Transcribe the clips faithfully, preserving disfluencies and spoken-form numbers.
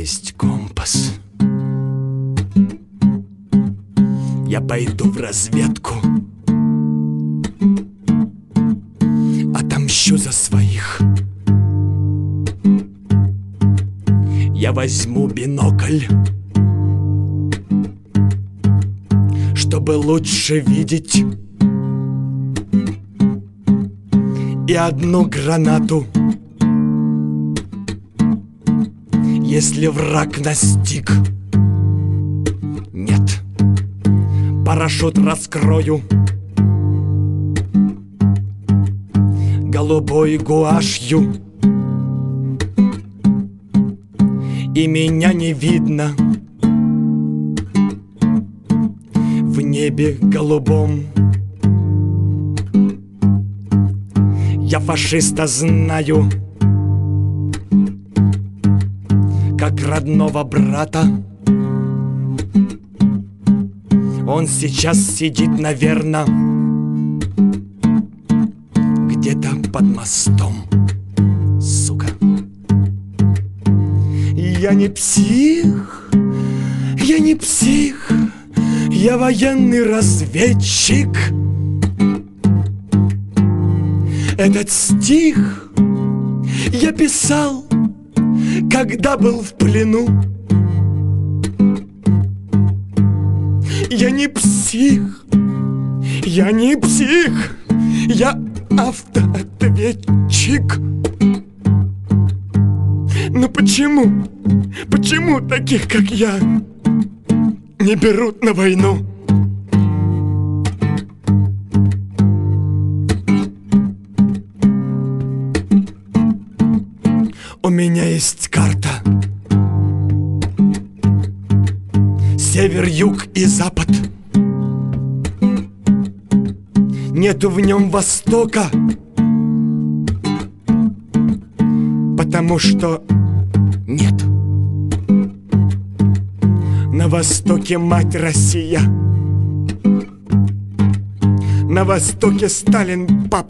есть компас. Я пойду в разведку, отомщу за своих. Я возьму бинокль, чтобы лучше видеть, и одну гранату, если враг настиг. Нет, парашют раскрою голубой гуашью, и меня не видно в небе голубом. Я фашиста знаю как родного брата. Он сейчас сидит, наверно, где-то под мостом. Сука. Я не псих, я не псих, я военный разведчик. Этот стих я писал, когда был в плену. Я не псих, я не псих, я автоответчик. Но почему, почему таких, как я, не берут на войну? У меня есть карта. Север, юг и запад. Нету в нем востока, потому что нет. На востоке мать Россия, на востоке Сталин папа.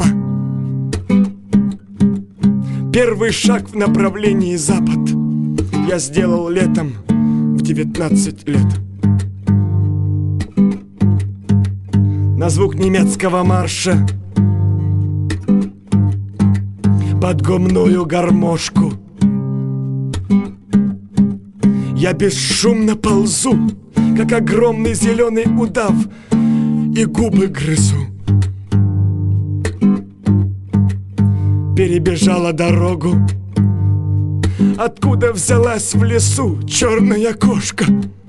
Первый шаг в направлении запад я сделал летом в девятнадцать лет. На звук немецкого марша под гумную гармошку я бесшумно ползу, как огромный зеленый удав, и губы грызу. Перебежала дорогу, откуда взялась в лесу черная кошка.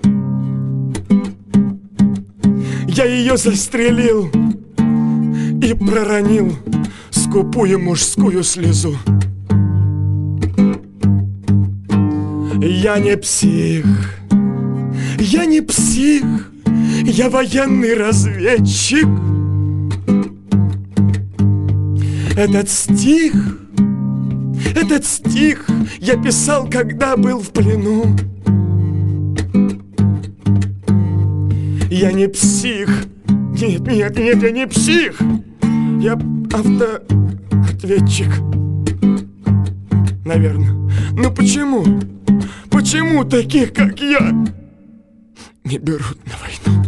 Я ее застрелил и проронил скупую мужскую слезу. Я не псих, я не псих, я военный разведчик. Этот стих, этот стих я писал, когда был в плену. Я не псих, нет, нет, нет, я не псих, я автоответчик, наверное. Но почему, почему таких, как я, не берут на войну?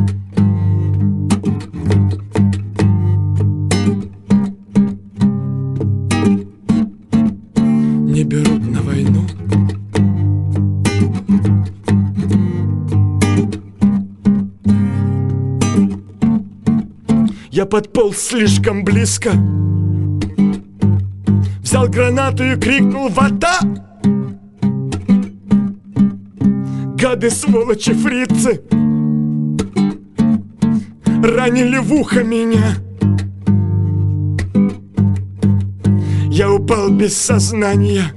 Не берут на войну. Я подполз слишком близко, взял гранату и крикнул: «Вода!» Гады, сволочи, фрицы ранили в ухо меня. Я упал без сознания,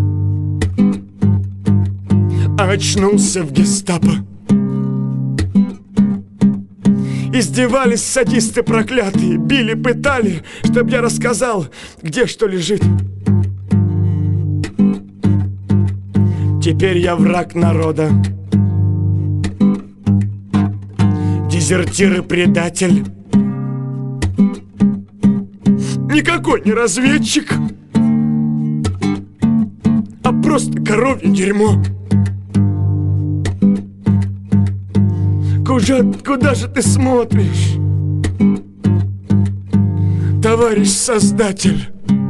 а очнулся в гестапо. Издевались садисты проклятые, били, пытали, чтоб я рассказал, где что лежит. Теперь я враг народа, дезертир и предатель. Никакой не разведчик, а просто коровье дерьмо. Куда, куда же ты смотришь, товарищ создатель?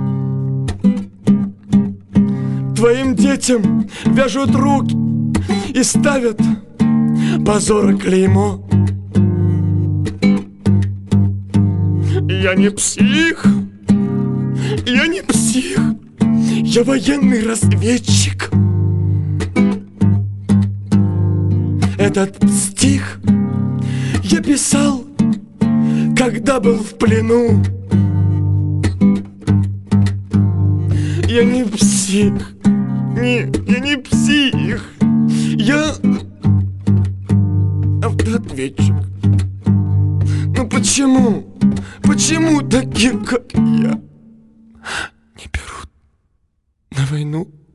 Твоим детям вяжут руки и ставят позора клеймо. Я не псих, я не псих, я военный разведчик. Этот стих я писал, когда был в плену. Я не псих, не, я не псих, я автоответчик. Ну почему, почему таких, как я, не берут на войну?